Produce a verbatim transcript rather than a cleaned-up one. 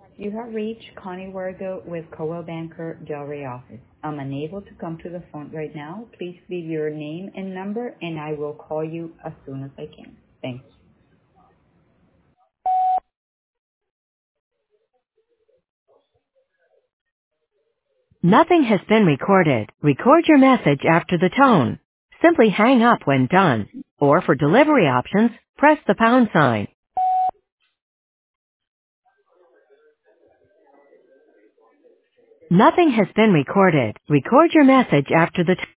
You have reached Connie Wargo with Coldwell Banker Delray office. I'm unable to come to the phone right now. Please leave your name and number, and I will call you as soon as I can. Thanks. Nothing has been recorded. Record your message after the tone. Simply hang up when done. Or for delivery options, press the pound sign. Nothing has been recorded. Record your message after the tone.